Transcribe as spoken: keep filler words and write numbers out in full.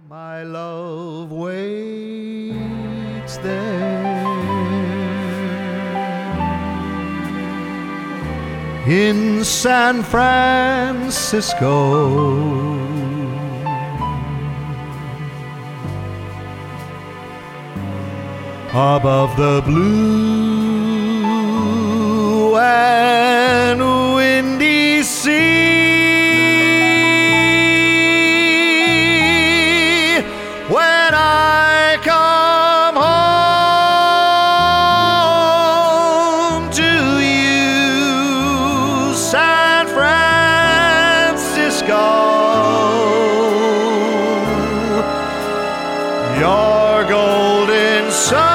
my love waits there in San Francisco. Above the blue and windy sea, when I come home to you, San Francisco, your golden sun